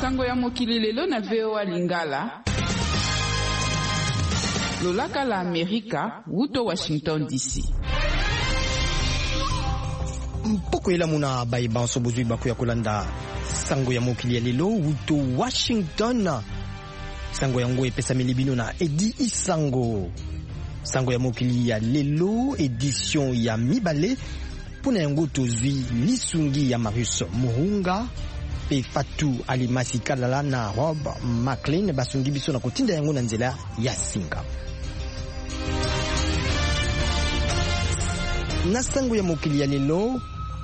Sango ya mokili lelo na VOA Lingala. Lolaka la Amerika, wuto Washington DC. Mpoko ela muna baibanso bozui bako ya kolanda sango ya mokili ya lelo wuto Washington. Sango yango epesa milibino na Edi Isango. Sango ya mokili ya lelo edition ya mibale. Puna yango tozui lisungi ya Marius Muhunga pe Fatou Alimasi Kalala na Rob McLean basungi biso na kotinda yango na nzela ya singa. Na sango ya mokili ya lelo,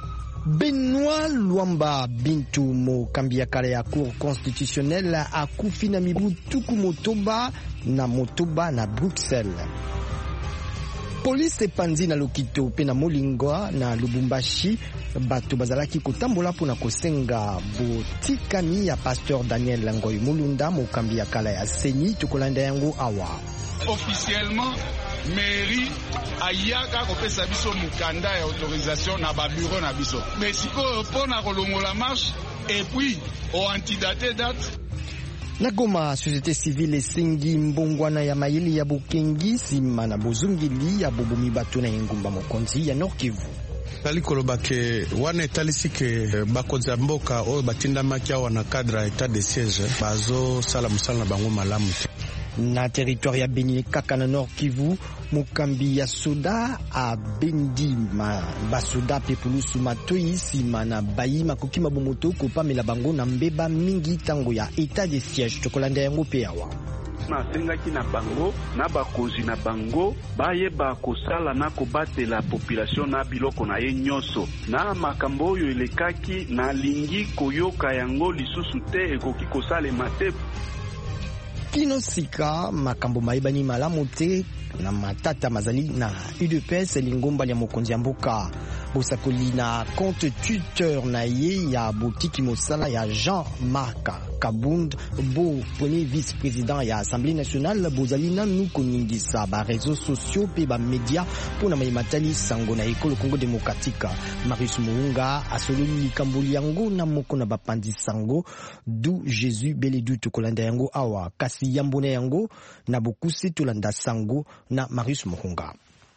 Benoît Luamba Bintu mokambi ya kala ya cour constitutionnelle akufi na mibu tuku motoba na Bruxelles. Police epanzi na Lokito pe na Molingwa na Lubumbashi bato bazalaki kotambola pona kosenga botikani ya pasteur Daniel Ngoy Mulunda mokambi ya kala ya Seni tokolanda yango awa. Officiellement mairie ayaka kopesa biso mukanda ya autorisation na ba bureau na biso. Mais siko pona kolongola marche et puis au antidate date. Na Goma, société civile esengi mbongwana ya mayeli ya Bukengi sima na bozungili ya bobumi bato na engumba mokonzi ya Nord Kivu. Tali kolobake wana etalisi ke bakonza mboka oyo batindamaki awa na cadre état de siège bazo sala musala na bango malamu. Na territoire ya Beni kaka na Nord Kivu, mokambi ya soda a bendi basoda pepulusu matoi sima na bayi makoki mabomoto kopamela bango na mbeba mingi tango ya état de siège tokolanda yango pe awa. Nasengaki na bango na bakozi na bango bayeba kosala na kobatela population na biloko na ye nyoso na makambo oyo elekaki na lingi koyoka yango lisusu te ekoki kosalema te. Kino sika makambo maibani malamu te na matata mazali na UDPS lingomba ya mokonzi ya mboka bosakoli na compte Twitter na ye ya botiki mosala ya Jean-Marc Kabund bo premier vice-président ya Assemblée nationale bozali nanu koningisa ba réseaux sociaux pe ba média pona maimatali sango na ekolo Congo démocratique. Marius Muhunga asololi kamboli yango na moko na bapandi sango du Jésus beledu tokolanda yango awa kasi yambona yango na bokuse tolanda sango na Marius Muhunga.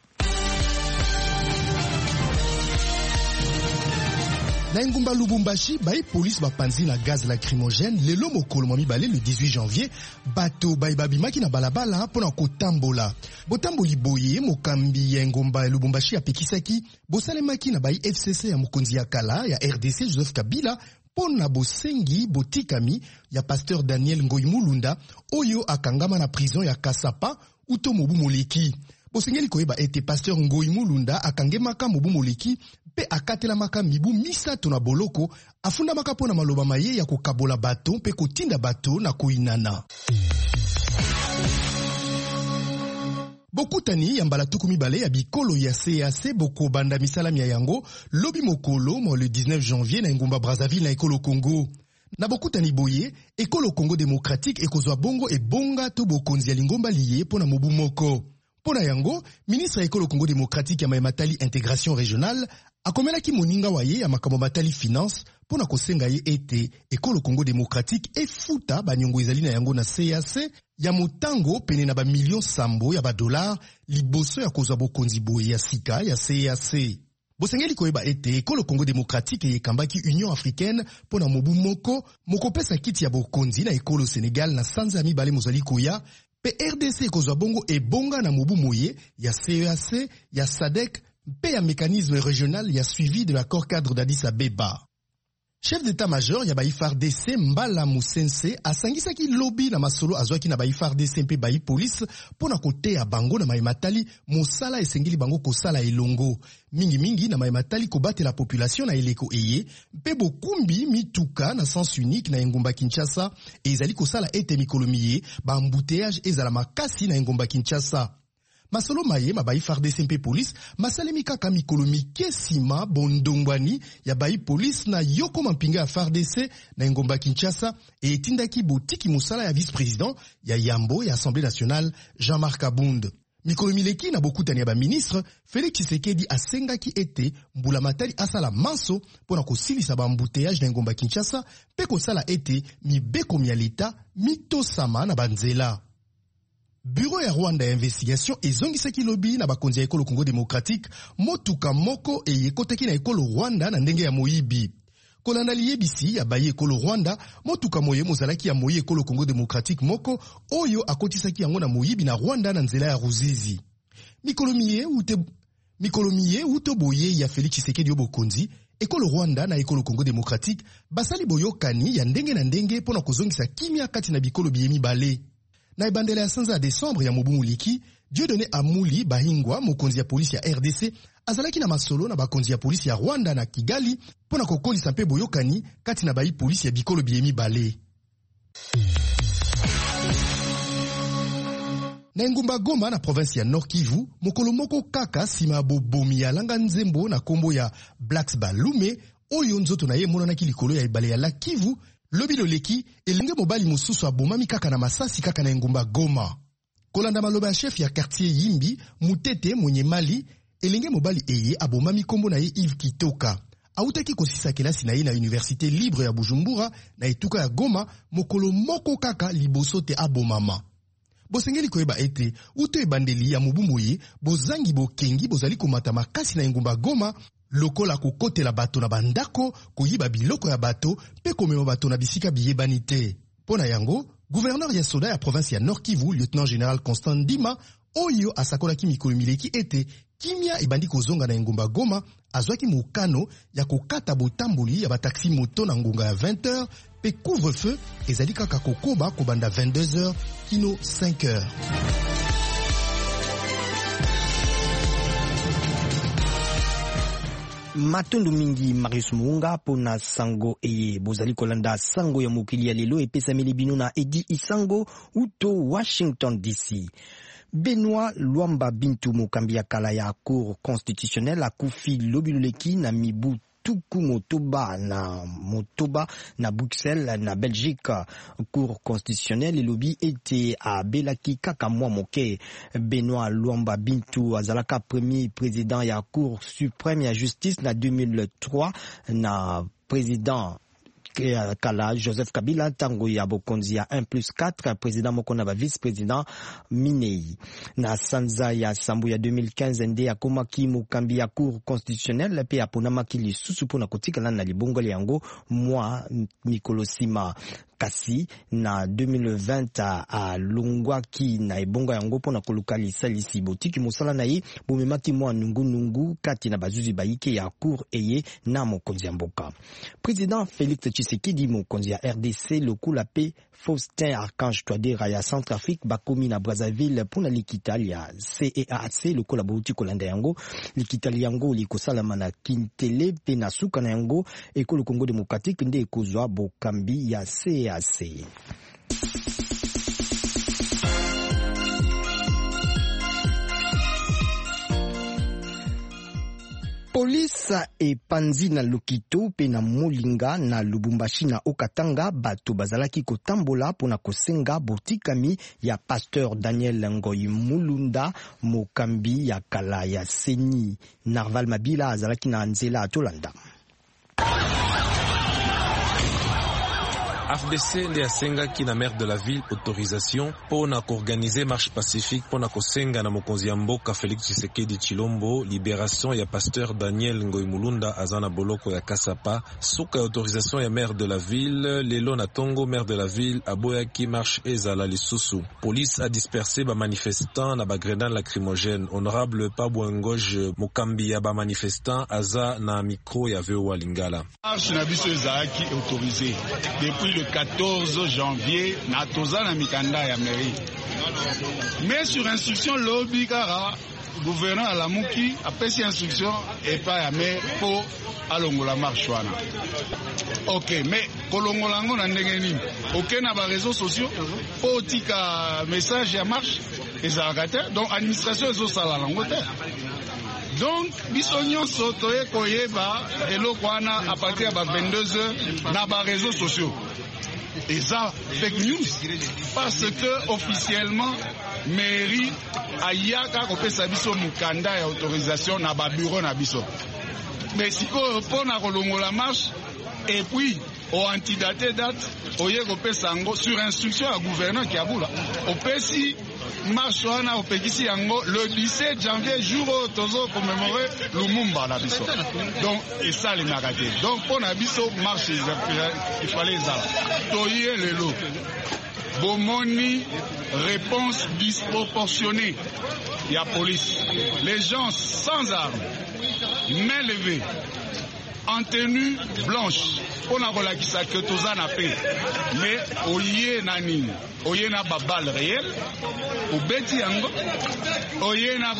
Na engumba Lubumbashi, bayi police bapanzi na gaz lacrymogène lelo mokolo mwa mibale le 18 janvier bato bayi babimaki na balabala pona kotambola. Botamboli boye mokambi ya engumba Lubumbashi apekisaki bosalemaki na bayi FCC ya mokonzi ya kala ya RDC Joseph Kabila pona bosengi botikami ya pasteur Daniel Ngoy Mulunda oyo akangama na prison ya Kasapa uto mobu moleki. Bosengeli koyeba ete pasteur Ngoy Mulunda akangemaka mobu moleki pe akatela maka mibu misato na boloko afunda maka pona maloba maye ya kokabola bato pe kotinda bato na koinana. Bokutani ya mbala tuku mibale ya bikolo ya CAC boko banda misalami ya yango lobi mokolo mo le 19 janvier na ngumba Brazzaville na ekolo Congo. Na bokutani boye ekolo Congo démocratique ekozwa bongo e bonga to bokonzi ya lingomba liye pona mobu moko. Pona yango, ministre ya ekolo Congo démocratique ya matali intégration régionale akomelaki moninga waye ya makambo matali finance pona kosenga ye ete ekolo Congo démocratique efuta banyongo ezali na yango na CAC ya motango pene na ba million sambo ya ba dollar liboso ya kozwa bokonzi boye ya sika ya CAC. Bosengeli koyeba ete ekolo Congo démocratique yekambaki Union africaine pona mobu moko pesa kiti ya bokonzi na ekolo Sénégal na sanza ya mibale mozali koya pe RDC kozwa bongo ebonga na mobu moye ya CEAC ya SADC pe ya mécanisme régional ya suivi de l'accord cadre d'Addis Abeba. Chef d'état-major ya FARDC Mbala Musense asangisaki lobby na masolo azwaki na FARDC mpe bayi police pona koteya bango na maimatali mosala esengeli bango kosala elongo mingi na maimatali kobatela population na eleko eye mpe bokumbi mituka na sens unique na engumba Kinshasa ezali kosala ete mikolo miye ba embouteillage ezala makasi na engumba Kinshasa. Masolo maye mabayi FARDC mpe police masalemi kaka mikolo mike sima bondongwani ya bayi police na yoko mampinga ya FARDC na engomba Kinshasa etindaki botiki musala ya vice-président ya Yambo ya Assemblée nationale Jean-Marc Kabund. mikolo mileki na bokutani ya baministre, Félix Tshisekedi asengaki ete mbula matali asala manso pona kosilisa bambuteyage na ngomba Kinshasa pe kosala ete mibeko ya leta mitosama na banzela. Bureau ya Rwanda ya investigation ezongisaki lobi na bakonzi ya ekolo Congo Démocratique motuka moko eyekotaki na ekolo Rwanda na ndenge ya moyibi. Kolanda liyebisi ya baye ekolo Rwanda, motuka moye mozalaki ya moye ekolo Congo Démocratique moko oyo akotisaki yango na moyibi na Rwanda na nzela ya Ruzizi. Mikolo miye uto boye ya Félix Tshisekedi obokonzi, ekolo Rwanda na ekolo Congo Démocratique basali boyokani ya ndenge na ndenge pona kozongisa kimia kati na bikolo biyemi bale. Na ebandela ya sanza ya Desembre ya mobumu liki, Dieudonné Amuli Bahingwa, mokonzi ya polisi ya RDC, azalaki na masolo na bakonzi ya polisi ya Rwanda na Kigali pona kokolisa mpe boyokani kati na bayi polisi ya bikolo biyemi bale. Na engumba Goma na province ya Nord Kivu, mokolo moko kaka sima bobomi ya langa nzembo na kombo ya Blacks Balume, oyo nzoto na ye monanaki likolo ya ebale ya la Kivu, lobi loleki elenge mobali mosusu abomami kaka na masasi kaka na engumba Goma. Kolanda maloba ya chef ya quartier Yimbi, Mutete mwenye Mali, elenge mobali eye abomami kombo na ye Yves Kitoka. Autaki kosisa kelasi na ye na Université Libre ya Bujumbura na etuka ya Goma, mokolo moko kaka liboso te abomama. Bosengeli koyeba ete uto ebandeli ya mobumbu ye bozangi bokengi bozali komata makasi na engumba Goma lokola kokotela bato na bandako, koyiba biloko ya bato pe komema bato na bisika biyebani te. Pona yango, gouverneur ya soda ya province ya Nord Kivu, lieutenant général Constant Ndima, oyo asakolaki mikolo mileki ete kimia ebandi kozonga na engumba Goma, azwaki mukano ya kokata botamboli ya bataxi moto na ngonga ya 20h pe couvre-feu ezali kaka kokoba kobanda 22h kino 5h. Matondo mingi Marius Muunga pona sango eye bozali kolanda sango ya mokili ya lelo epesameli bino na Edi Isango uto Washington DC. Benoît Luamba Bintu mokambi ya kala ya Cour constitutionnelle akufi lobiloleki na mibu tuku motoba na Bruxelles na Belgique. Cour constitutionnelle lobi ete abelaki kaka mwa moke. Benoît Luamba Bintu azalaka premier président ya Cour suprême ya justice na 2003 na président kala Joseph Kabila tango ya bokonzi ya 1+4 président moko na ba vice-président Minei. Na sanza ya sambu ya 2015 nde akomaki mokambi ya Cour constitutionnelle pe aponamaki lisusu pona kotikala na libongoli yango mwa mikolo sima. Kasi na 2020 a longwaki na ebonga yango pona koluka lisalisi botiki mosala na ye bomemaki mwa nungu kati na bazuzi bayike ya Cour eye na mokonzi ya mboka. Président Félix Tshisekedi mokonzi ya RDC lokula pe Faustin Archange Touadéra ya Centrafrique bakomi na Brazzaville pona likitali ya CEAC lokola bouti kolanda yango. Likitali yango likosalama na Kintele pe na suka na yango ekolo Congo Démocratique nde ekozwa bokambi ya CEAC. Polisa epanzi na Lokito pe na Molinga na Lubumbashi na Okatanga bato bazalaki kotambola pona kosenga botikami ya Pasteur Daniel Ngoy Mulunda mokambi ya kala ya Seni. Narval Mabila azalaki na nzela atolanda. AFDC nde asengaki na maire de la ville autorisation pona koorganiser marche pacifique pona kosenga na mokonzi ya mboka Félix Tshisekedi Chilombo libération ya Pasteur Daniel Ngoy Mulunda azana boloko ya Kasapa. Suka ya autorisation ya maire de la ville lelo na tongo maire de la ville aboyaki marche ezala lisusu. Police a dispersé ba manifestants na ba grenade lacrymogène. Honorable Pabouengoge mokambi ya ba manifestants aza na micro ya VOA Lingala. Marche na biso ezalaki autorisé depuis le 14 janvier na toza na mikanda ya mairie. Mais sur instruction lobby kara gouverneur Alamuki apesi instruction epa ya maire po alongola marche wana. Ok, mais kolongola ngo na ndenge nini? Ok na ba réseaux sociaux po tika message ya marche ezalaka te. Donc administration ezosala lango te. Donc biso nyonso toye koyeba eloko wana a partir ya ba 22h na ba réseaux sociaux. Et ça, fake news, parce que officiellement, mairie ayaka kopesa biso mukanda ya autorisation na ba bureau na biso. Mais sikoyo pona kolongola marche et puis au antidaté date oye kopesa yango sur instruction ya gouverneur Kiabula. Opesi marche wana opekisi yango le 17 janvier jour oyo tozo commémorer Lumumba na biso. Donc ça les nagate. Donc pona biso marche il fallait ça. Toye lelo. Bomoni réponse disproportionnée. Il y a police. Les gens sans armes, main levée, en tenue blanche, on a relakisa que tous en a fait. Mais oye nani, oye na ba balle réelle, ou beti yango, oye na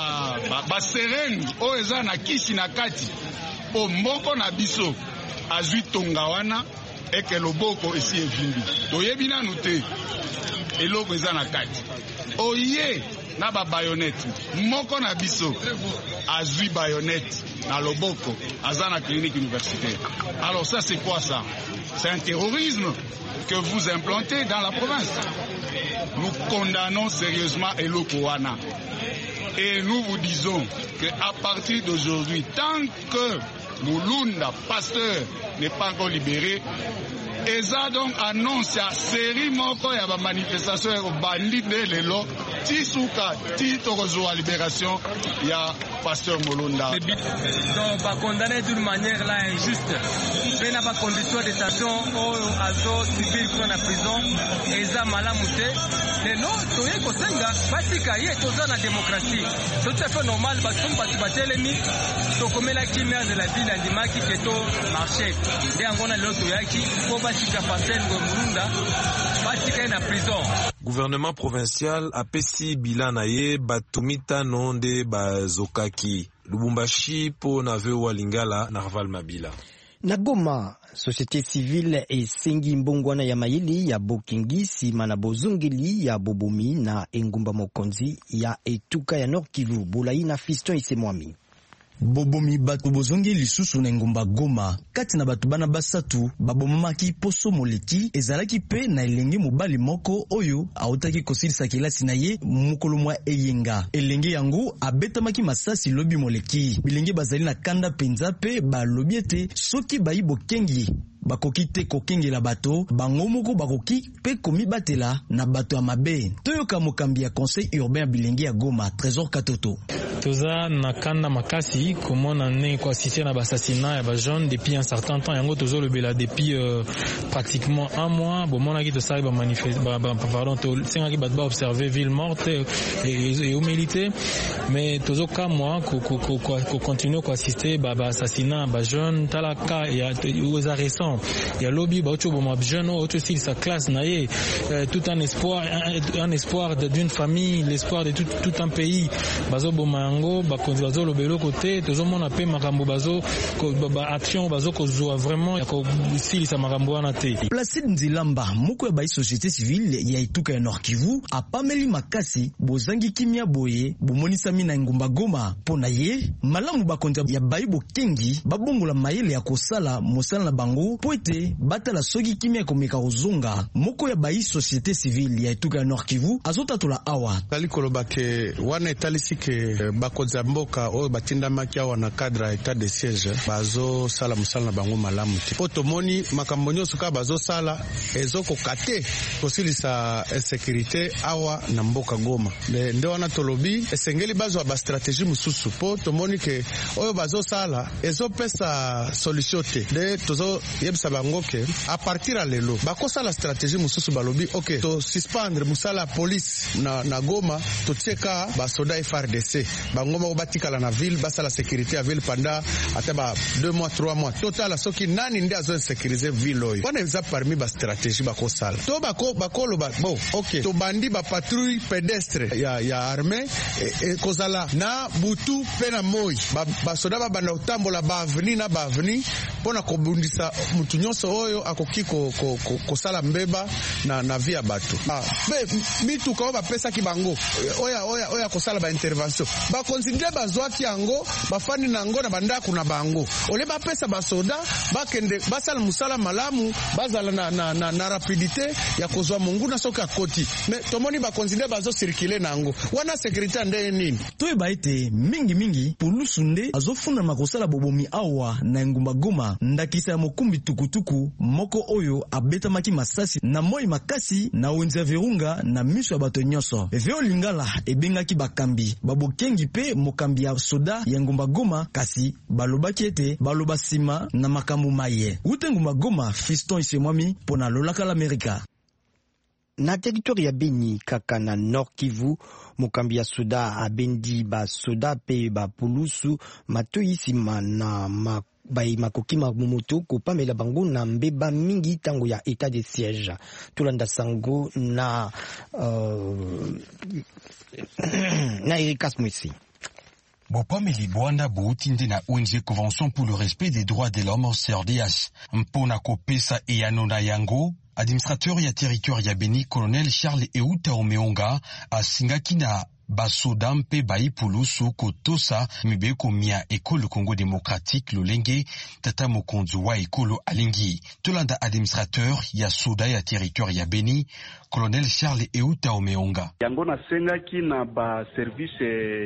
ba sereng, oeza na kisi na kati, po moko na biso, azui tongawana, et que le boko ici est vimbi. Oye bina noute, et l'eau eza na kati. Oye na ba bayonnette, moko na biso, azui bayonnette. Na Loboko, à la clinique universitaire. Alors ça c'est quoi ça? C'est un terrorisme que vous implantez dans la province. Nous condamnons sérieusement Eloko-Wana. Et nous vous disons qu'à partir d'aujourd'hui, tant que Mulunda, pasteur, n'est pas encore libéré, et ça donc annonce à série moko ya ba manifestation ya bandit de lelo tisuka titorozo à libération ya pasteur Mulunda. Donc pas condamner d'une manière là injuste. Mais n'a pas condition de détention au azo civil qu'on a prison et ça malamute. Les non toye kosenga batika ye toza na démocratie. Tout à fait normal parce que batelemi to komela kimia de la ville andimaki keto marché. Et angona loto yaki ko batika pasteur Mulunda batika na prison. Gouvernement provincial apesi bilanaye batumita nonde bazokaki. Lubumbashi po nave wa Lingala na Raval Mabila. Na Goma, société civile esengi mbongwana ya mayili ya Bokingisi mana bozongeli ya Bobomi na Engumba Mokonzi ya Etuka ya Nord Kivu. Bolayi na Fiston Isemwami. Bobomi batu bozongi lisusu na Engumba Goma kati na batu bana basatu babomamaki poso moleki ezalaki pe na elenge mobali moko oyo autaki kosilisa kelasi na ye mukolo mwa eyenga elenge yango abetamaki masasi lobi moleki bilenge bazali na kanda penza pe balobi ete soki bayibo kengi bakoki te kokengela bato bango moko bakoki pe komibatela na bato ya mabe. Toyoka mokambi ya conseil urbain bilenge ya Goma Trésor Katoto. Toza na kanda makasi komona ne ko assisté na assassinat ya ba jeune depuis un certain temps yango tozo le bela depuis pratiquement un mois bomona ki to sali ba manifeste pardon to senga ki ba observer ville morte et humilité mais tozo ka moi ko continuer ko assister ba assassinat ba jeune talaka ya aux récents il y a lobby ba ocho ba jeune autre style sa classe na ye tout un espoir d'une famille, l'espoir de tout un pays bazo bomango ba konzazo lobelo côté tozo mona pe makambo bazo ba action bazo ko zo vraiment ko style sa makambo na te. Placide Nzilamba moko ya ba société civile ya Etuka ya Nord Kivu apameli makasi bozangi kimia boye bomonisa mina Engumba Goma pona ye malamu ba konza ya baibo kengi babongola mayele ya kosala mosala na bango poete batala soki kimia komeka ozonga moko ya ba société civile ya Etuka ya Nord Kivu azotatola awa kali koloba ke wana etalisi ke bakonza mboka oyo batindamaki awa na cadre ya état de siège bazo sala musala na bango malamu te po tomoni makambo nyonso ka bazo sala ezokoka te kosilisa insécurité awa na mboka Goma nde wana tolobi esengeli bazwa ba stratégie mususu po tomoni ke oyo bazo sala ezopesa solution te nde tozo yebisa bango ke a partir ya lelo bakosala stratégie mususu balobi ok to suspendre musala police na Goma totieka basoda FARDC bango moko batikala na ville basala sécurité ya ville pendant ata ba 2 mois 3 mois total soki nani nde azo sécuriser ville oyo wana eza parmi ba stratégie bakosala to bakolo bon ok to bandi ba patrouille pédestre ya armée et kozala na butu pe na moi basoda babanda utambola ba avenue na ba avenue pona kobundisa mutu nyonso oyo akoki kosala mbeba na via bato. Mituka oyo bapesaki bango oya kosala ba intervention bakonsidere bazwaki yango bafandi nango na bandako na bango ole bapesa basoda bakende basala musala malamu bazala na rapidité ya kozwa monguna soki akoti me tomoni bakonsidere bazo circuler nango wana sécurité nde nini toyeba ete mingi pulusu nde azofunda makosala bobomi awa na engumba Goma ndakisa ya mokumbi tukutuku moko oyo abetamaki masasi na moi makasi na wenza Virunga na miso ya bato nyonso. Veo Lingala ebengaki bakambi babokengi pe mokambi ya soda ya ngumba Goma kasi balobaki ete baloba sima na makambo maye. Ute ngumba Goma Fiston Isemwami pona lolaka l'Amerika. Na territoire ya Beni kaka na Nord Kivu mokambi ya soda abendi ba soda pe ba pulusu matoi sima na makoki mamumoto kopamela bango na mbeba mingi tango ya état de siège. Tulanda sango na Erikas Mwisi. Bopameli Bwanda boutinde na ONG Convention pour le respect des droits de l'homme CRDH. Mpona kopesa eyanona yango administrateur ya territoire ya Beni colonel Charles Euta Omeonga asingaki na basoda mpe baipulusu kotosa mibeko mia ekolo Congo démocratique lolenge tata mokonzi wa ekolo alingi. Tolanda administrateur ya soda ya territoire ya Beni colonel Charles Euta Omeonga. Yango na sengaki na ba service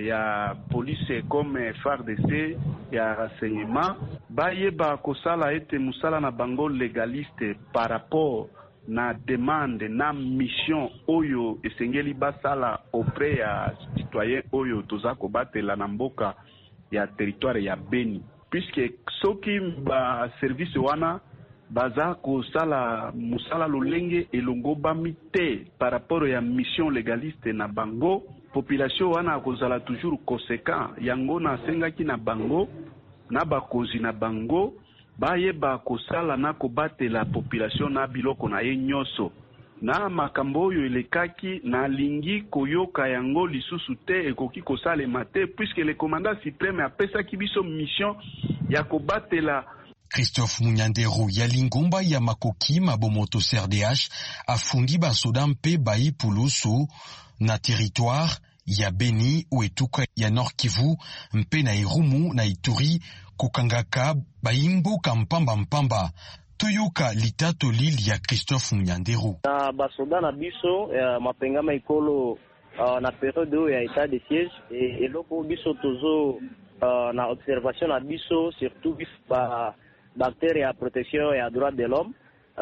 ya police comme FARDC ya renseignement bayeba kosala ete musala na bango légaliste par rapport na demande na mission oyo esengeli basala auprès ya citoyen oyo toza kobatela na mboka ya territoire ya Beni, puisque soki ba service wana baza kosala musala lolenge elongo bamite par rapport ya mission légaliste na bango, population wana kozala toujours conséquent. Yango na sengaki na bango na bakonzi na bango bayeba kosala na kobatela population na biloko na ye nyonso na makambo oyo elekaki na lingi koyoka yango lisusu te ekoki kosalema te, puisque le commandant suprême apesaki biso mission ya kobatela. Christophe Munyanderu ya lingomba ya makoki mabomoto CRDH afundi basoda mpe baipulusu na territoire ya Beni uetuka ya Nord Kivu mpe na Irumu na Ituri kukangaka baimbuka mpamba toyoka litato lili ya Christophe Munyanderu. Na basoda na biso mapengama ikolo na periode ya état de siège et loko biso tozo na observation na biso surtout ba bactéries ya protection ya droit de l'homme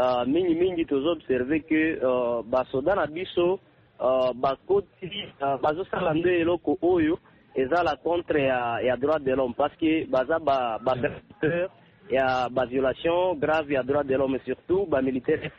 mingi tozo observer que basoda na biso bakoti bazosala nde eloko oyo ezala contre ya droit de l'homme parce que baza ba ya ba violation grave ya droit de l'homme et surtout ba militaire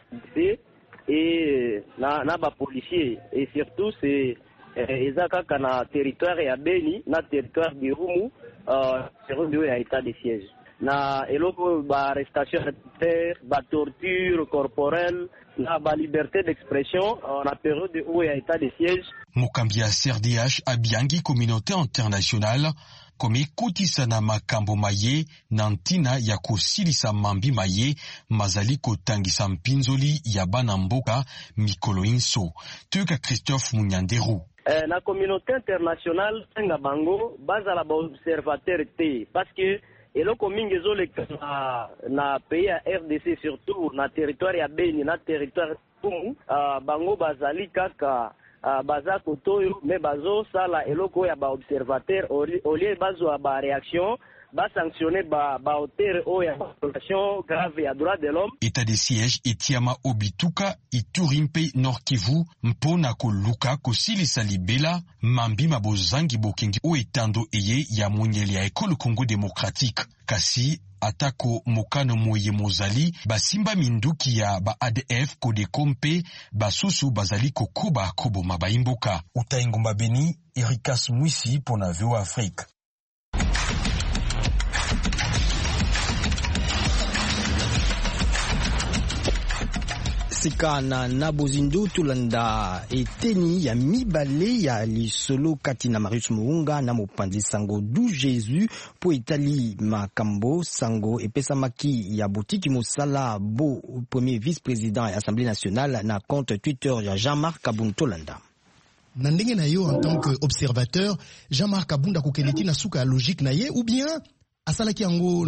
et na ba policier et surtout c'est eza kaka na territoire ya Beni na territoire de Rumu c'est ya état de siège na eloko ba arrestation terre ba torture corporelle na ba liberté d'expression na période où ya état de siège. Mokambi ya CRDH abiangi communauté internationale komi kutisa na makambo maye na ntina ya kosilisa mambi maye mazali kotangisa mpinzoli ya bana mboka mikolo inso. Tuka Christophe Munyanderu. Na communauté internationale senga bango bazala ba observateur te parce que eloko mingi ezoleka na pays ya RDC surtout na territoire ya Beni na territoire Tumu bango bazali kaka baza kotoyo me bazo sala eloko ya ba observateur au lieu bazo ba réaction ba sanctionner ba auteur o ya violation grave ya droit de l'homme. État de siège etiama obituka Ituri mpe Nord Kivu mpona koluka kosilisa libela mambi mabozangi bokengi o etando eye ya monyeli ya ekolo Congo démocratique kasi atako mokano moye mozali basimba minduki ya ba ADF kodekompe basusu bazali kokoba koboma baimboka. Utaingomba Beni, Erikas Mwisi pona VOA Afrique. Sika na Nabozindo Tolanda eteni ya mibale ya lisolo kati na Marius Muunga na mopanzi sango du Jésus po etali makambo sango epesa maki ya botiki mosala bo premier vice-président ya Assemblée nationale na compte Twitter ya Jean-Marc Kabunda Tolanda. Na ndenge na yo en tant qu'observateur, Jean-Marc Kabunda kokeleti na suka ya logique na ye ou bien asalaki yango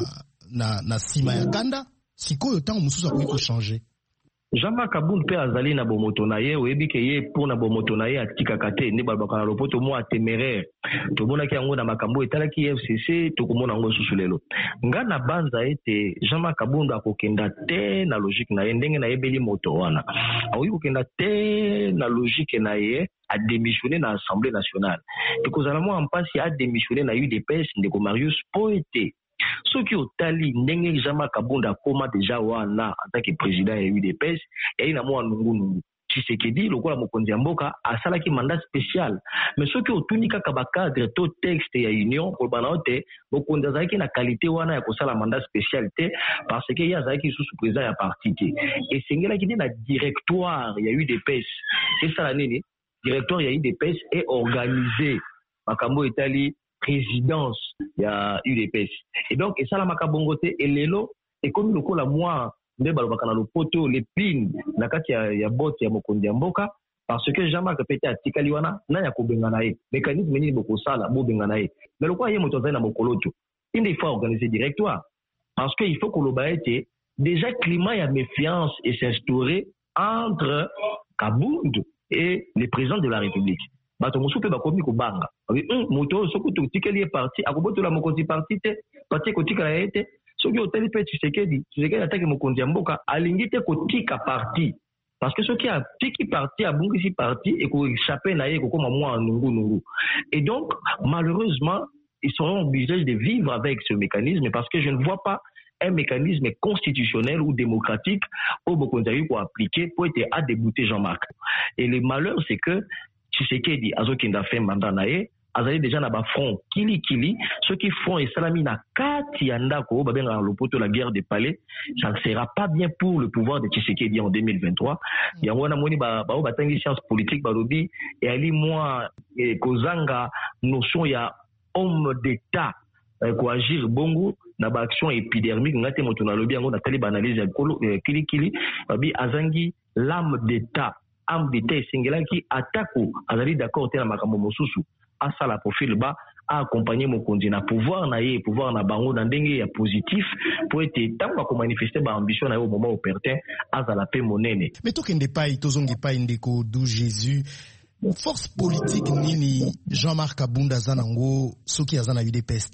na sima ya kanda sikoyo tango mususu akoki changer. Jean-Marc Kabunda pe azali na bomoto na ye oyebi ke ye pona bomoto na ye atikaka te nde balobaka na lopoto mo téméraire tomonaki yango na makambo etalaki FCC tokomona yango susu lelo nga na banza ete Jean-Marc Kabunda akokenda te na logique na ye ndenge na yebeli moto wana aoyi kokenda te na logique na ye a démissionné na Assemblée nationale ekozala mwa mpasi a démissionné na UDPS ndeko Marius po ete soki otali ndenge Jean-Marc Kabunda akoma deja wana en tant que président ya UDPS et na mwa nungu Tshisekedi lokola mokonzi ya mboka asalaki mandat spécial mais soki otuni kaka ba cadre to texte ya union pour banaote mokonzi azalaki na qualité wana ya kosala mandat spécial te parce que ya azalaki sous président ya parti te et sengelaki na directoire ya UDPS c'est ça la nini directoire ya UDPS est organisé makambo etali présidence ya UDPS et donc et ça la makabongo te et lelo et comme lokola moi nde balobaka na lopoto l'épine na kati ya bote ya mokonzi ya mboka parce que Jean-Marc Pete atikali wana na ya kobenga na ye mécanisme nini bokosala bobenga na ye mais lokola ye moto azali na mokoloto il faut organiser directoire parce que il faut que loba ete déjà climat ya méfiance et s'instaurer entre Kabunda et le président de la République. Bato mosu pe bakomi ko banga moto soko to tikeli e parti akobotola mokonzi parti te parti ko tikala ete soki oteli pe Tshisekedi ataki mokonzi ya mboka alingi te ko tika parti parce que soki a tiki parti abungisi parti et ko échapper na ye ko koma mwa nungu et donc malheureusement ils seront obligés de vivre avec ce mécanisme parce que je ne vois pas un mécanisme constitutionnel ou démocratique au Bokonzaï pour appliquer pour être à débouter Jean-Marc. Et le malheur c'est que Tshisekedi azokinda fait mandat nae azali déjà na ba front kili ceux qui font et salami na kati ya ndako babenga lopoto la guerre des palais ça ne sera pas bien pour le pouvoir de Tshisekedi en 2023 yango na moni ba batangi science politique balobi et ali moi kozanga notion ya homme d'état ko agir bongo na ba action épidermique ngate moto na lobi yango na tali ba analyse ya kili babi azangi l'âme d'état âme d'état singelaki atako azali d'accord te na makambo mosusu asala profil ba a accompagner mokonzi na pouvoir na bango na ndenge ya positif pour être tango ko manifester ba ambition na au moment opportun azala pe monene mais tokende pai tozongi pai ndeko du Jésus force politique nini Jean-Marc Kabunda zanango soki azana UDPS.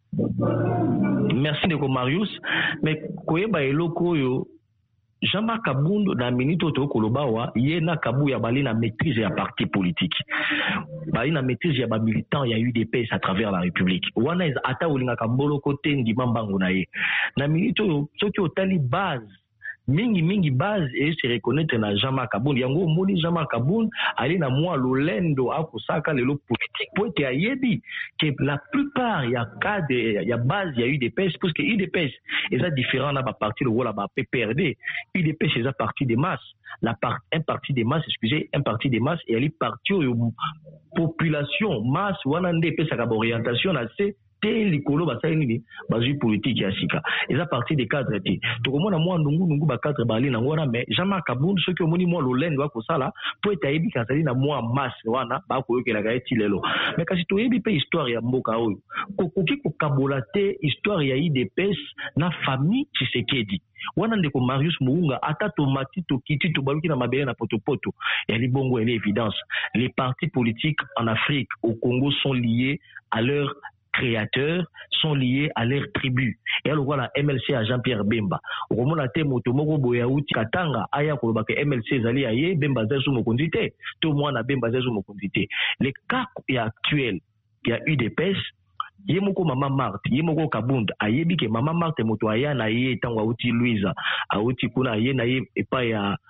Merci ndeko Marius mais koyeba eloko yo Jean-Marc Kabunda na minito to kolobawa ye na kabu ya bali na maîtrise ya parti politique bali na maîtrise ya ba militant ya UDPS à travers la République wana ata ulinga kambolo kote ndima mbango na ye na minito soki otali base mingi base et se reconnaître na Jean-Marc Kabunda yango moni Jean-Marc Kabunda ali na moi lolendo akusaka lelo politique pour être ayebi que la plupart ya cadre ya base ya UDPS parce que UDPS est différent na ba parti le rôle ba PPRD UDPS est parti des masses un parti des masses un parti des masses et ali parti population masse wana nde pesa ka orientation na c'est likolo basali nini bazui politique ya sika eza parti des cadres te tokomona mwa ndungu ba cadre bali na ngona mais Jean-Marc Kabunda soki omoni mwa lolendo akosala po etayebi kazali na mwa masse wana ba koyokela ga eti lelo mais kasi toyebi pe histoire ya mboka oyo kokoki kokabola te histoire ya UDPS na famille Tshisekedi wana ndeko Marius Muunga ata tomati tokiti tobaluki na mabele na potopoto ya libongo elle évidence les partis politiques en Afrique au Congo sont liés à leur créateurs sont liés à leur tribu. Et alors voilà MLC à Jean-Pierre Bemba. Au moment la temo tomoko boyauti katanga aya koloba ke MLC zali aye Bemba zezu mokondite. Tout moi na Bemba zezu mokondite. Le cas actuel il y a UDPS yemoko mama Marthe yemoko Kabunda ayebi ke mama Marthe moto aya na ye tango auti Louisa auti kuna ye na ye epa ya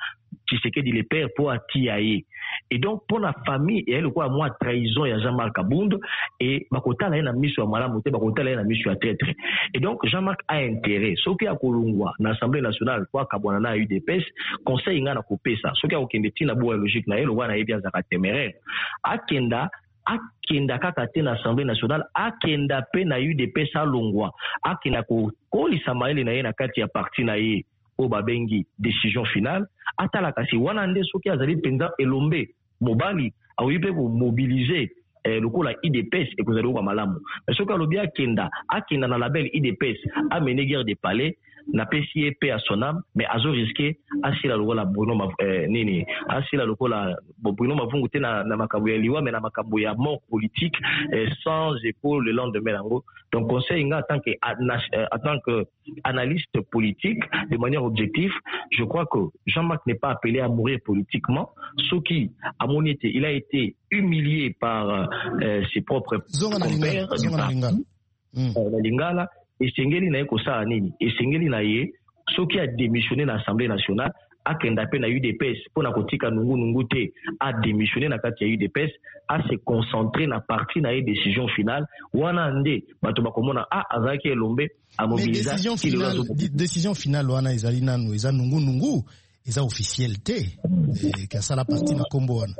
Tshisekedi le père pour atiaye. Et donc pour la famille et elle quoi moi trahison ya Jean-Marc Kabund et bakota la na mission ya malamu te bakota la na mission ya traître. Et donc Jean-Marc a intérêt soki akolungwa na Assemblée nationale kwa kabwana na UDPS conseil nga na kopesa soki akokende tina bo logique na ele wana yebi azaka téméraire akenda kaka te na Assemblée nationale akenda pe na UDPS alongwa akenda ko kolisa maele na ye na kati ya parti na ye o babengi décision finale atala kasi wana nde soki azali penza elombe mobali awipe ko mobiliser lokola IDPS et kozali kwa malamu soki alobi akenda na label IDPS a mener guerre de palais na PCP à son âme mais azo risqué asila lokola Bruno nini asila lokola Bruno Mavungu te na makambo ya liwa mais na makambo ya mort politique sans épaule le lendemain lango. Donc conseil nga en tant que analyste politique de manière objective, je crois que Jean-Marc n'est pas appelé à mourir politiquement. Soki à mon été, il a été humilié par ses propres compères de Lingala. Et Sengeli na kosa nini et Sengeli na ye soki a démissionné na Assemblée nationale akenda pe na UDPS pona kotika nungu te a démissionné na kati ya UDPS a se concentrer na parti na décision finale wana nde bato bakomona azaki elombe a mobiliser décision finale wana ezali nanu eza nungu eza officiel te ka sala parti na kombo wana.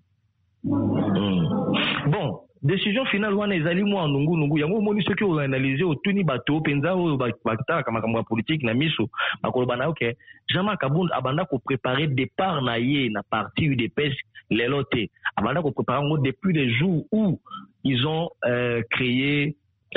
Bon décision finale wana ezali mo nungu yango moni soki o analyser otuni bato penza o bakitaka makambo politique na miso bakoloba na OK Jean-Marc Kabund abanda ko préparer départ na ye na parti UDPS lelote abanda ko préparer ngo depuis les jours où ils ont créé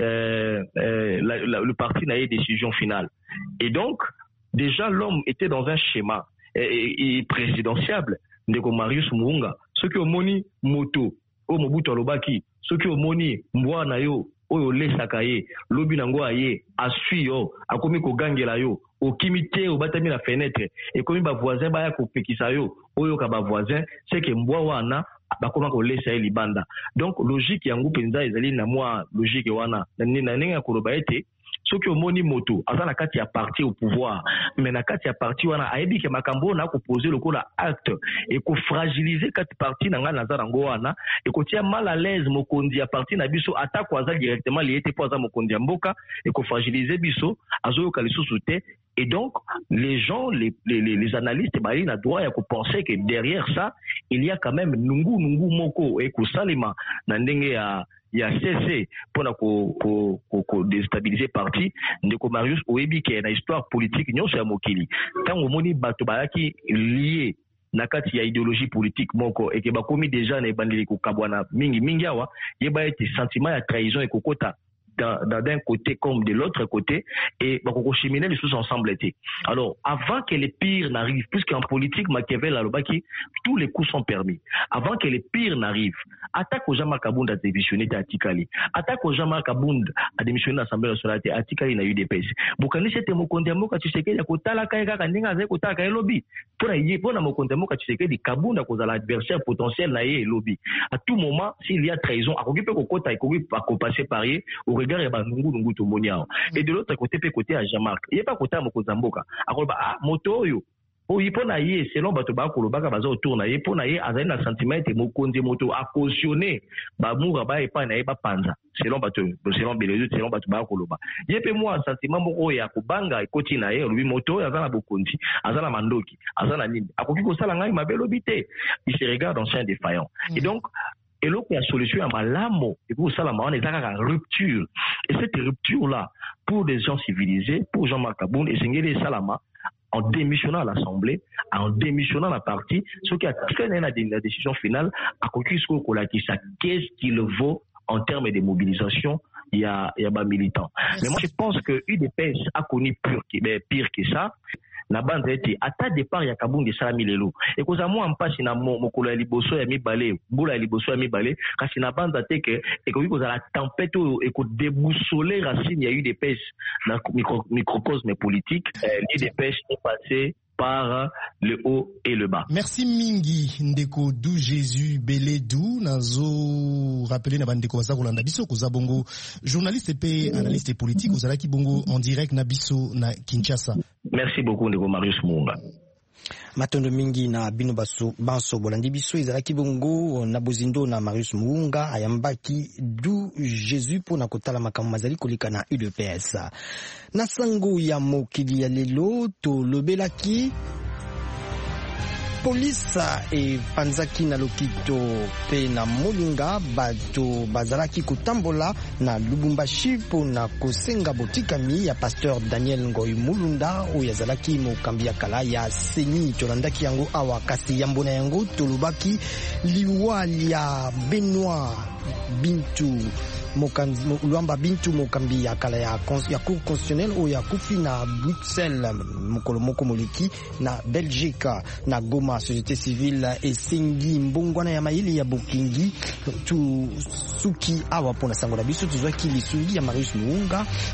le parti na ye décision finale. Et donc déjà l'homme était dans un schéma présidentiable ndeko Marius Muunga soki o moni moto o Mobutu alobaki soki omoni mbwa na yo oyo lesaka ye lobi nango aye asui yo akomi kogangela yo okimite obatami na fenêtre ekomi ba voisin baya kopekisa yo oyo ka ba voisin c'est que mbwa wana bakoma ko lesa ye libanda. Donc logique yango penza ezali na moi logique wana na ninga koloba ete soki omoni moto aza na kati ya parti au pouvoir mais na kati ya parti wana ayebi ke makambo na ko poser lokola acte et ko fragiliser kati parti na nga naza nango wana et ko tia mal à l'aise mokonzi ya parti na biso atako aza directement lié te po aza mokonzi ya mboka et ko fragiliser biso azo ka lisusu te. Et donc les gens les analystes bali na droit ya ko penser que derrière ça il y a quand même nungu moko et ko salima na ndenge ya CC pour ko déstabiliser parti ndeko Marius oyebi ke na histoire politique nyonso ya mokili tango moni bato bayaki lié na kati ya idéologie politique moko et que bakomi déjà na ebandeli ko kabwana mingi awa yeba ete sentiment ya trahison et kokota d'un côté comme de l'autre côté et bakoko cheminer les choses ensemble été. Alors avant que les pires n'arrivent, puisqu'en politique Machiavel alobaki tous les coups sont permis, avant que les pires n'arrivent, attaque au Jean-Marc Kabund a démissionné à Tikali, attaque au Jean-Marc Kabund a démissionné à l'Assemblée nationale à Tikali na UDPS bokani c'était mokonde moka Tshisekedi akotala kaka kandinga za kotaka ka lobby pona mokonde moka Tshisekedi Kabund akozala adversaire potentiel na ye lobby à tout moment s'il y a trahison akokipe kokota ekoki passer par ye regard ya banungu tomoniao et de l'autre côté pe côté à Jean-Marc il est pas côté à Mokozamboka akoloba moto oyo pona ye selon bato ba kolobaka baza autour na ye pona ye azali na sentiment te mokonzi moto a cautionner ba mura ba epa na ye ba panza selon bato ba koloba ye pe moi sentiment moko ya kobanga ekoti na ye lobi moto azala bokonzi azala mandoki azala nini akoki ko sala ngai mabelobi te il se regarde en chien défaillant. Et donc et l'autre la solution à malamo et pour ça la on est à rupture et cette rupture là pour des gens civilisés pour Jean-Marc Kabund et Sengeli Salama en démissionnant à l'Assemblée en démissionnant la partie ce qui a traîné la décision finale à Kokisco Kolakisa qu'est-ce qu'il vaut en termes de mobilisation il y a bas militants. Mais moi je pense que UDPS a connu pire que ça. Na bande ete ata départ ya Kabund salami lelo et koza mo ampasi na mokolo ya liboso ya mibale bula ya liboso ya mibale kasi na bande te que et ko koza la tempête et ko déboussoler racine ya UDPS na microcosme politique l'UDPS est passé par le haut et le bas. Merci mingi ndeko du Jésus Beledou nazo rappeler na bandeko baza kolanda biso koza bongo journaliste pe analyste politique ozala ki bongo en direct na biso na Kinshasa. Merci beaucoup ndeko Marius Muunga. Matondo mingi na bino banso bolandi biso ezalaki bongo na bozindo na Marius Muunga ayambaki du Jésus pona kotala makambo mazali koleka na UDPS. Na sango ya mokili ya lelo to lobelaki Polisa e panzaki na lokito pe na molinga bato bazalaki kutambola na Lubumbashi po na kosenga botikami ya Pasteur Daniel Ngoy Mulunda oyo azalaki mokambi ya kala ya Seni. Tolandaki yango awa kasi yambo na yango tolubaki liwali ya Benoit Bintu Luamba Bintu mokambi ya kala ya cour constitutionnelle oyo ya kufi na Bruxelles mokolo moko moleki na Belgique. Na Goma société civile esengi mbongwana ya maili ya Bukingi tu suki awa pona sango na biso tuzwaki lisungi ya Marius Muunga